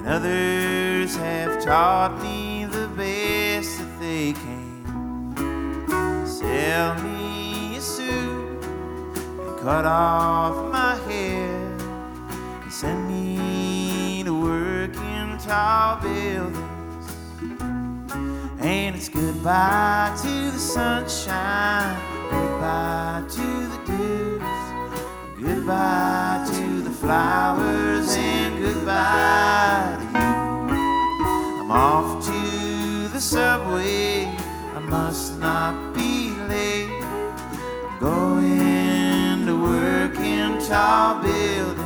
Others have taught me the best that they can. Sell me a suit and cut off my hair and send me to work in tall buildings. And it's goodbye to the sunshine, goodbye to the dews, goodbye to the flowers, and goodbye to you. I'm off to the subway, I must not be late. I'm going to work in tall buildings.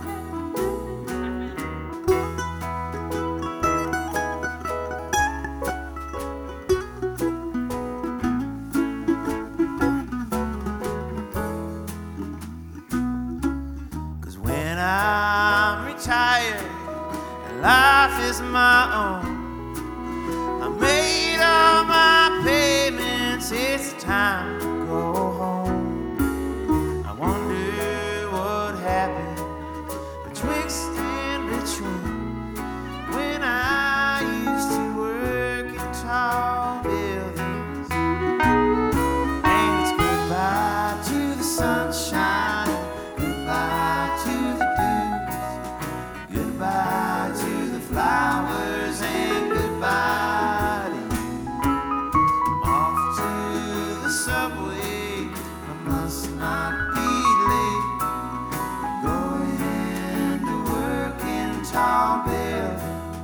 'Cause when I'm retired and life is my own, I made all my payments, it's time to go home. I wonder what happened betwixt and between when I used to work in tall buildings. And it's goodbye to the sunshine, goodbye to the dews, goodbye to the flowers, and goodbye to you. I'm off to the subway, I must not be late. I'm going to work in tall buildings.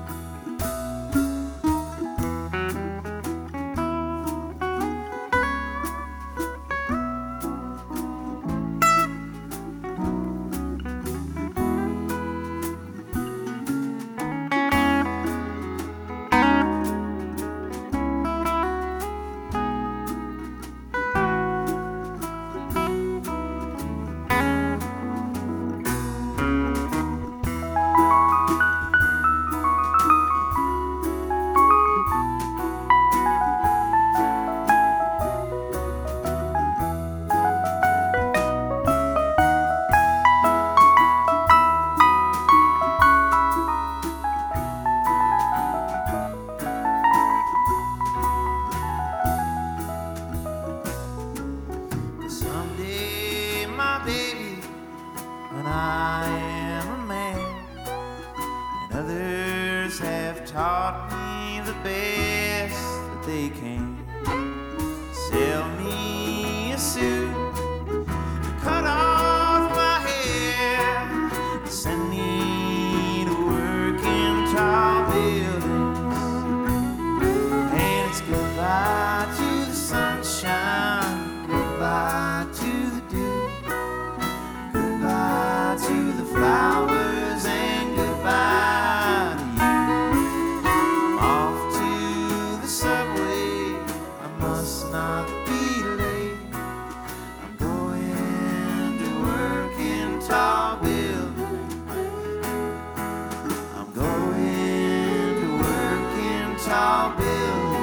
Someday, my baby, when I am a man, and others have taught me the best that they can. Sell me a suit, cut off my hair, send me to work in tall buildings. And it's goodbye to the sunshine, goodbye to the dew, goodbye to the flowers, and goodbye to you. I'm off to the subway, I must not be late. I'm going to work in tall buildings. I'm going to work in tall buildings.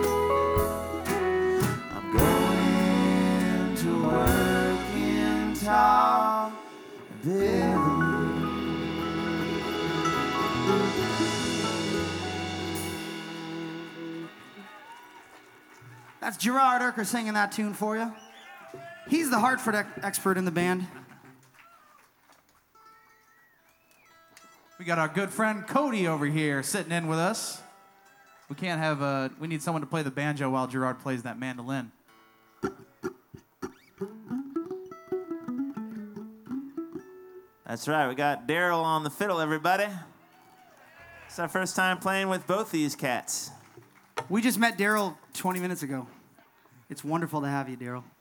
I'm going to work in tall buildings. That's Gerard Erker singing that tune for you. He's the Hartford expert in the band. We got our good friend Cody over here sitting in with us. We can't have we need someone to play the banjo while Gerard plays that mandolin. That's right, we got Daryl on the fiddle, everybody. It's our first time playing with both these cats. We just met Daryl 20 minutes ago. It's wonderful to have you, Daryl.